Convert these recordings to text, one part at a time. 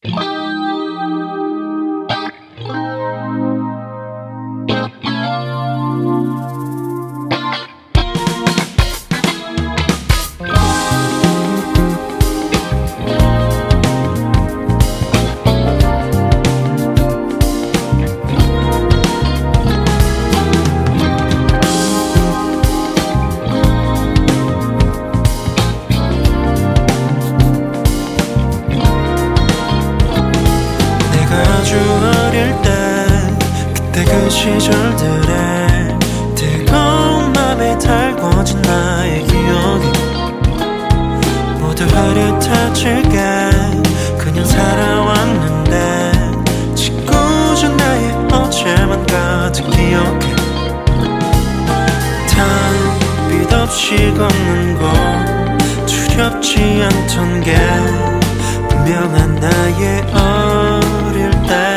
아주 어릴 때 그때 그 시절들에 뜨거운 맘에 달궈진 나의 기억이 모두 흐릿해질게 그냥 살아왔는데 짓궂은 나의 어제만 가득 기억해 답빛 없이 걷는 거 두렵지 않던 게 분명한 나의 어릴 때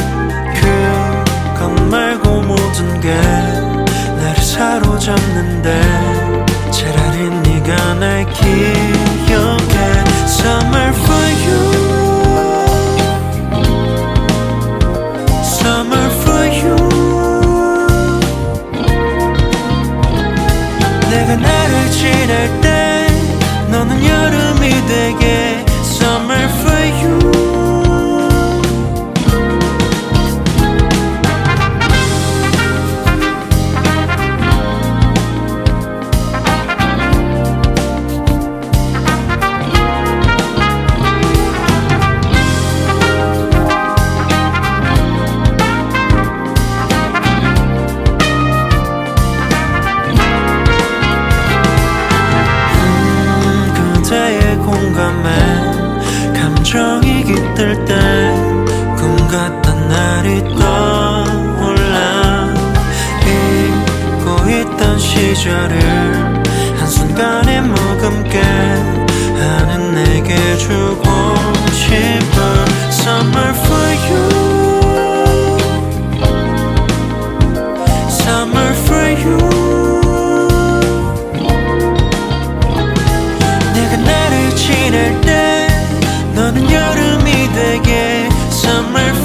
그것 말고 모든 게 나를 사로잡는데 차라리 네가 날 기억해 Summer for you Summer for you 내가 나를 지낼 때 너는 여름이 되게 Summer for you 그대의 공감에 감정이 깃들 때 꿈 같던 날이 떠올라 잊고 있던 시절을 한순간에 머금게 하는 내게 주고 싶어 Summer for you Summer for you 내가 나를 지낼 때 너는 여름이 되게 Summer